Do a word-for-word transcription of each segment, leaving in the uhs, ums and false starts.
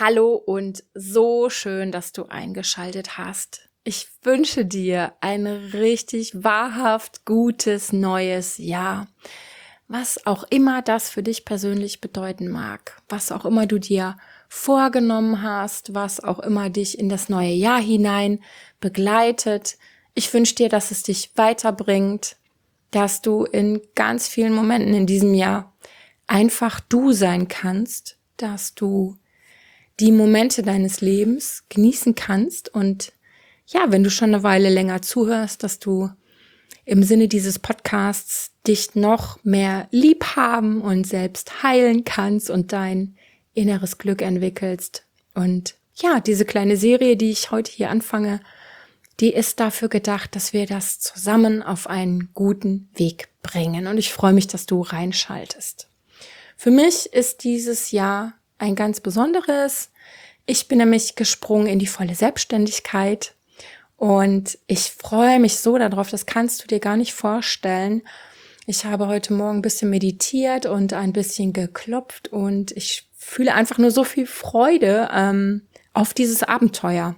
Hallo und so schön, dass du eingeschaltet hast. Ich wünsche dir ein richtig wahrhaft gutes neues Jahr. Was auch immer das für dich persönlich bedeuten mag, was auch immer du dir vorgenommen hast, was auch immer dich in das neue Jahr hinein begleitet. Ich wünsche dir, dass es dich weiterbringt, dass du in ganz vielen Momenten in diesem Jahr einfach du sein kannst, dass du die Momente deines Lebens genießen kannst und ja, wenn du schon eine Weile länger zuhörst, dass du im Sinne dieses Podcasts dich noch mehr lieb haben und selbst heilen kannst und dein inneres Glück entwickelst. Und ja, diese kleine Serie, die ich heute hier anfange, die ist dafür gedacht, dass wir das zusammen auf einen guten Weg bringen. Und ich freue mich, dass du reinschaltest. Für mich ist dieses Jahr ein ganz besonderes. Ich bin nämlich gesprungen in die volle Selbstständigkeit und ich freue mich so darauf, das kannst du dir gar nicht vorstellen. Ich habe heute Morgen ein bisschen meditiert und ein bisschen geklopft und ich fühle einfach nur so viel Freude ähm, auf dieses Abenteuer.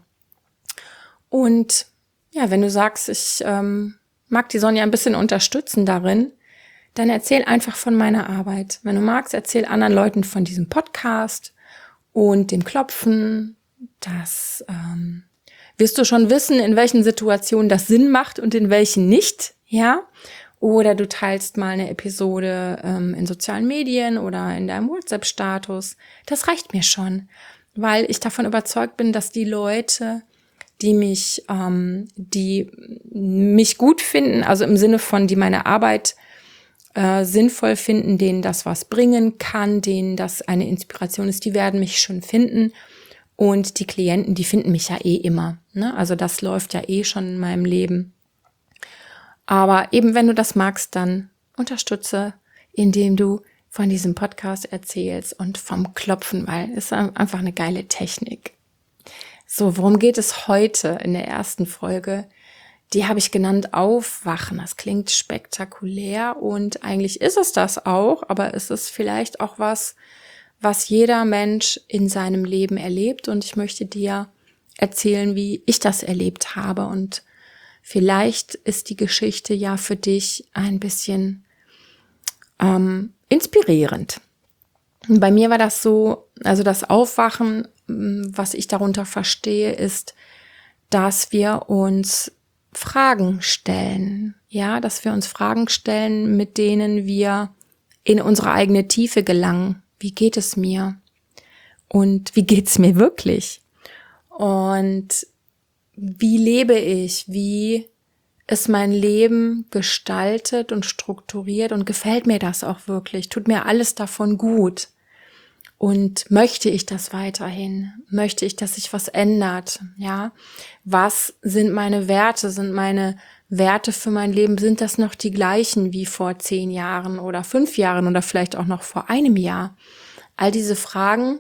Und ja, wenn du sagst, ich ähm, mag die Sonja ein bisschen unterstützen darin, dann erzähl einfach von meiner Arbeit. Wenn du magst, erzähl anderen Leuten von diesem Podcast und dem Klopfen. Das ähm, wirst du schon wissen, in welchen Situationen das Sinn macht und in welchen nicht, ja. Oder du teilst mal eine Episode ähm, in sozialen Medien oder in deinem WhatsApp-Status. Das reicht mir schon, weil ich davon überzeugt bin, dass die Leute, die mich, ähm, die mich gut finden, also im Sinne von, die meine Arbeit Äh, sinnvoll finden, denen das was bringen kann, denen das eine Inspiration ist, die werden mich schon finden. Und die Klienten, die finden mich ja eh immer, ne? Also das läuft ja eh schon in meinem Leben. Aber eben, wenn du das magst, dann unterstütze, indem du von diesem Podcast erzählst und vom Klopfen, weil es ist einfach eine geile Technik. So, worum geht es heute in der ersten Folge? Die habe ich genannt Aufwachen. Das klingt spektakulär und eigentlich ist es das auch, aber es ist vielleicht auch was, was jeder Mensch in seinem Leben erlebt und ich möchte dir erzählen, wie ich das erlebt habe und vielleicht ist die Geschichte ja für dich ein bisschen ähm, inspirierend. Und bei mir war das so, also das Aufwachen, was ich darunter verstehe, ist, dass wir uns Fragen stellen, ja, dass wir uns Fragen stellen, mit denen wir in unsere eigene Tiefe gelangen. Wie geht es mir? Und wie geht's mir wirklich? Und wie lebe ich? Wie ist mein Leben gestaltet und strukturiert? Und gefällt mir das auch wirklich? Tut mir alles davon gut? Und möchte ich das weiterhin? Möchte ich, dass sich was ändert? Ja, was sind meine Werte? Sind meine Werte für mein Leben, sind das noch die gleichen wie vor zehn Jahren oder fünf Jahren oder vielleicht auch noch vor einem Jahr? All diese Fragen,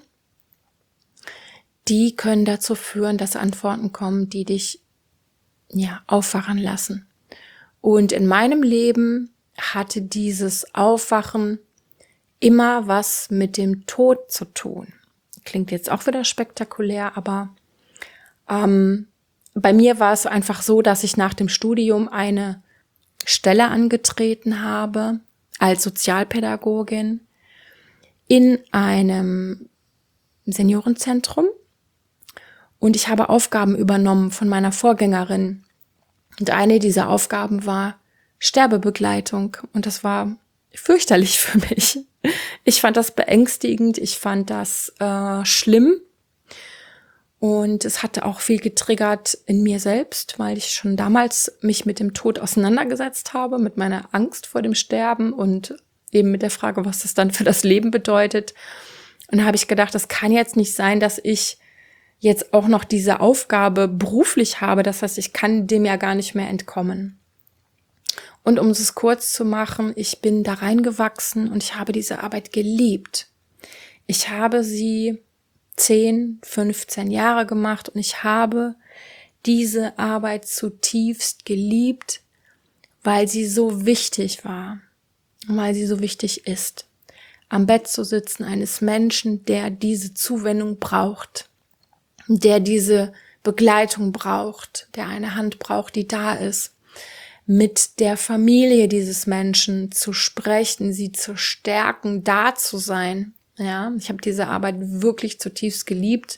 die können dazu führen, dass Antworten kommen, die dich, ja, aufwachen lassen. Und in meinem Leben hatte dieses Aufwachen immer was mit dem Tod zu tun. Klingt jetzt auch wieder spektakulär, aber ähm, bei mir war es einfach so, dass ich nach dem Studium eine Stelle angetreten habe als Sozialpädagogin in einem Seniorenzentrum und ich habe Aufgaben übernommen von meiner Vorgängerin und eine dieser Aufgaben war Sterbebegleitung und das war fürchterlich für mich. Ich fand das beängstigend, ich fand das äh, schlimm und es hatte auch viel getriggert in mir selbst, weil ich schon damals mich mit dem Tod auseinandergesetzt habe, mit meiner Angst vor dem Sterben und eben mit der Frage, was das dann für das Leben bedeutet. Und da habe ich gedacht, das kann jetzt nicht sein, dass ich jetzt auch noch diese Aufgabe beruflich habe, das heißt, ich kann dem ja gar nicht mehr entkommen. Und um es kurz zu machen, ich bin da reingewachsen und ich habe diese Arbeit geliebt. Ich habe sie zehn, fünfzehn Jahre gemacht und ich habe diese Arbeit zutiefst geliebt, weil sie so wichtig war, weil sie so wichtig ist. am Bett zu sitzen eines Menschen, der diese Zuwendung braucht, der diese Begleitung braucht, der eine Hand braucht, die da ist, mit der Familie dieses Menschen zu sprechen, sie zu stärken, da zu sein. Ja, ich habe diese Arbeit wirklich zutiefst geliebt.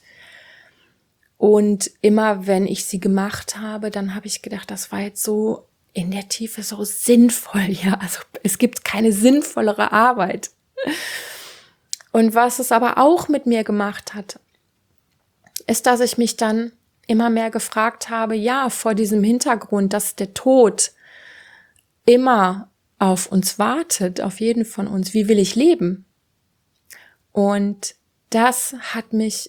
Und immer wenn ich sie gemacht habe, dann habe ich gedacht, das war jetzt so in der Tiefe so sinnvoll. Ja, also es gibt keine sinnvollere Arbeit. Und was es aber auch mit mir gemacht hat, ist, dass ich mich dann immer mehr gefragt habe, ja, vor diesem Hintergrund, dass der Tod immer auf uns wartet, auf jeden von uns, wie will ich leben? Und das hat mich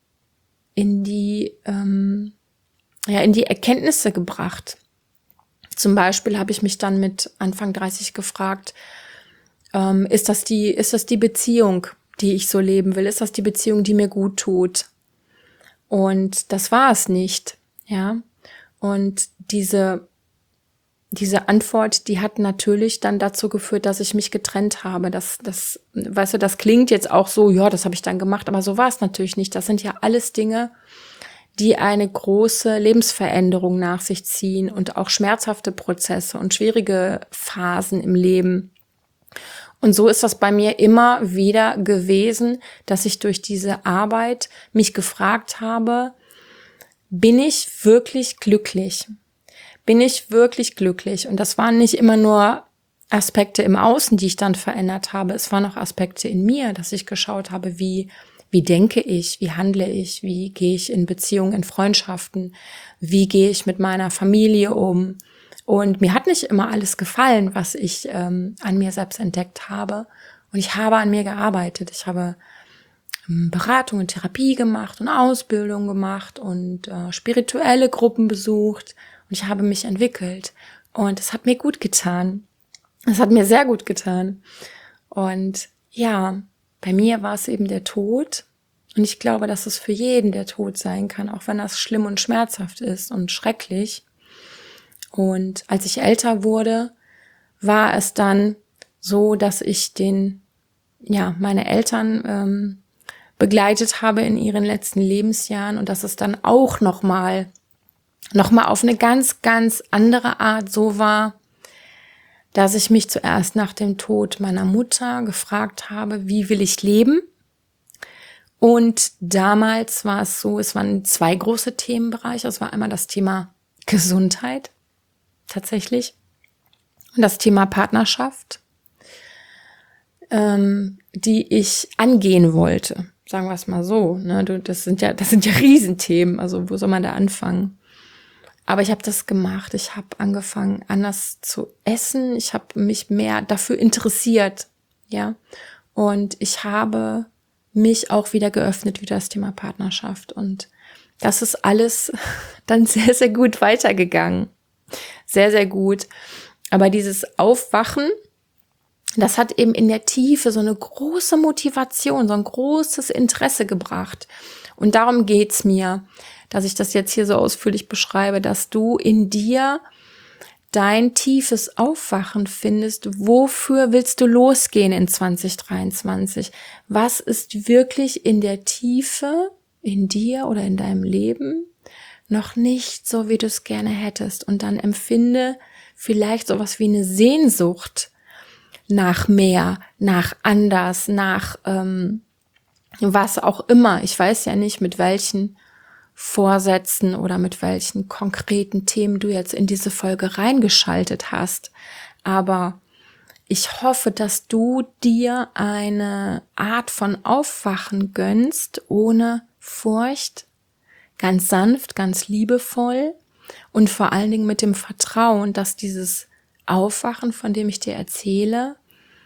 in die, ähm, ja, in die Erkenntnisse gebracht. Zum Beispiel habe ich mich dann mit Anfang dreißig gefragt, ähm, ist das die, ist das die Beziehung, die ich so leben will? Ist das die Beziehung, die mir gut tut? Und das war es nicht, ja. Und diese, diese Antwort, die hat natürlich dann dazu geführt, dass ich mich getrennt habe. Das, das, weißt du, das klingt jetzt auch so, ja, das habe ich dann gemacht, aber so war es natürlich nicht. Das sind ja alles Dinge, die eine große Lebensveränderung nach sich ziehen und auch schmerzhafte Prozesse und schwierige Phasen im Leben. Und so ist das bei mir immer wieder gewesen, dass ich durch diese Arbeit mich gefragt habe, bin ich wirklich glücklich? Bin ich wirklich glücklich? Und das waren nicht immer nur Aspekte im Außen, die ich dann verändert habe. Es waren auch Aspekte in mir, dass ich geschaut habe, wie, wie denke ich, wie handle ich, wie gehe ich in Beziehungen, in Freundschaften, wie gehe ich mit meiner Familie um. Und mir hat nicht immer alles gefallen, was ich ähm, an mir selbst entdeckt habe. Und ich habe an mir gearbeitet. Ich habe ähm, Beratung und Therapie gemacht und Ausbildung gemacht und äh, spirituelle Gruppen besucht. Und ich habe mich entwickelt. Und es hat mir gut getan. Es hat mir sehr gut getan. Und ja, bei mir war es eben der Tod. Und ich glaube, dass es für jeden der Tod sein kann, auch wenn das schlimm und schmerzhaft ist und schrecklich. Und als ich älter wurde, war es dann so, dass ich den, ja, meine Eltern ähm, begleitet habe in ihren letzten Lebensjahren und dass es dann auch nochmal, nochmal auf eine ganz, ganz andere Art so war, dass ich mich zuerst nach dem Tod meiner Mutter gefragt habe, wie will ich leben? Und damals war es so, es waren zwei große Themenbereiche. Es war einmal das Thema Gesundheit. Tatsächlich. Und das Thema Partnerschaft, ähm, die ich angehen wollte. Sagen wir es mal so. Ne? Das sind ja, das sind ja Riesenthemen. Also wo soll man da anfangen? Aber ich habe das gemacht. Ich habe angefangen, anders zu essen. Ich habe mich mehr dafür interessiert. Ja. Und ich habe mich auch wieder geöffnet für das Thema Partnerschaft. Und das ist alles dann sehr, sehr gut weitergegangen. Sehr, sehr gut. Aber dieses Aufwachen, das hat eben in der Tiefe so eine große Motivation, so ein großes Interesse gebracht. Und darum geht's mir, dass ich das jetzt hier so ausführlich beschreibe, dass du in dir dein tiefes Aufwachen findest. Wofür willst du losgehen in zwanzig dreiundzwanzig? Was ist wirklich in der Tiefe, in dir oder in deinem Leben noch nicht so, wie du es gerne hättest? Und dann empfinde vielleicht sowas wie eine Sehnsucht nach mehr, nach anders, nach ähm, was auch immer. Ich weiß ja nicht, mit welchen Vorsätzen oder mit welchen konkreten Themen du jetzt in diese Folge reingeschaltet hast. Aber ich hoffe, dass du dir eine Art von Aufwachen gönnst, ohne Furcht, ganz sanft, ganz liebevoll und vor allen Dingen mit dem Vertrauen, dass dieses Aufwachen, von dem ich dir erzähle,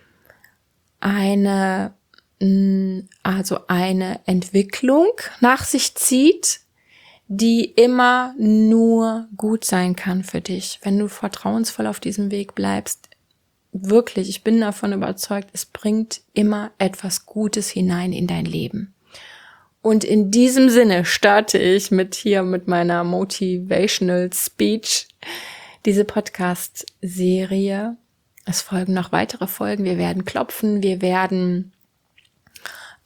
eine, also eine Entwicklung nach sich zieht, die immer nur gut sein kann für dich, wenn du vertrauensvoll auf diesem Weg bleibst. Wirklich, ich bin davon überzeugt, es bringt immer etwas Gutes hinein in dein Leben. Und in diesem Sinne starte ich mit hier mit meiner Motivational Speech diese Podcast-Serie. Es folgen noch weitere Folgen. Wir werden klopfen, wir werden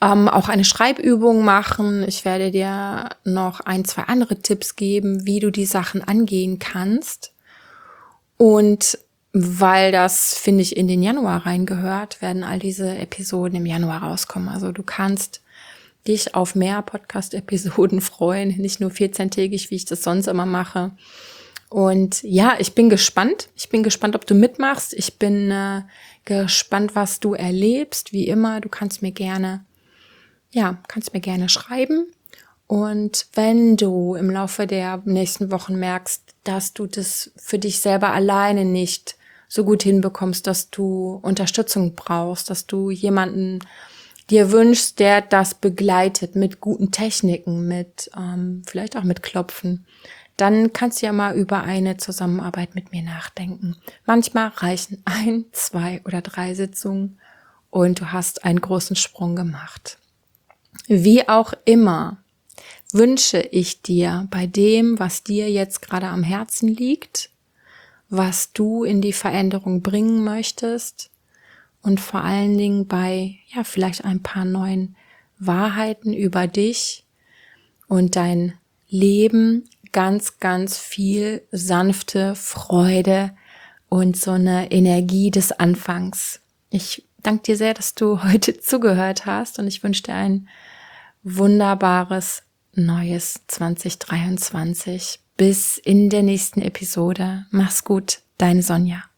ähm, auch eine Schreibübung machen. Ich werde dir noch ein, zwei andere Tipps geben, wie du die Sachen angehen kannst. Und weil das, finde ich, in den Januar reingehört, werden all diese Episoden im Januar rauskommen. Also du kannst dich auf mehr Podcast-Episoden freuen, nicht nur vierzehntägig, wie ich das sonst immer mache. Und ja, ich bin gespannt. Ich bin gespannt, ob du mitmachst. Ich bin äh, gespannt, was du erlebst. Wie immer, du kannst mir gerne, ja, kannst mir gerne schreiben. Und wenn du im Laufe der nächsten Wochen merkst, dass du das für dich selber alleine nicht so gut hinbekommst, dass du Unterstützung brauchst, dass du jemanden dir wünschst, der das begleitet mit guten Techniken, mit ähm, vielleicht auch mit Klopfen, dann kannst du ja mal über eine Zusammenarbeit mit mir nachdenken. Manchmal reichen ein, zwei oder drei Sitzungen und du hast einen großen Sprung gemacht. Wie auch immer wünsche ich dir bei dem, was dir jetzt gerade am Herzen liegt, was du in die Veränderung bringen möchtest und vor allen Dingen bei, ja, vielleicht ein paar neuen Wahrheiten über dich und dein Leben ganz, ganz viel sanfte Freude und so eine Energie des Anfangs. Ich danke dir sehr, dass du heute zugehört hast und ich wünsche dir ein wunderbares neues zwanzig dreiundzwanzig. Bis in der nächsten Episode. Mach's gut, deine Sonja.